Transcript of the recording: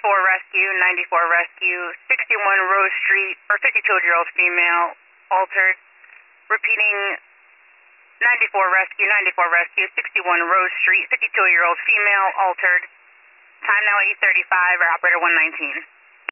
Rescue, 94 Rescue, 61 Rose Street, or 52-year-old female, altered. Repeating, 94 Rescue, 61 Rose Street, 52-year-old female, altered. Time now 8:35, or operator 119.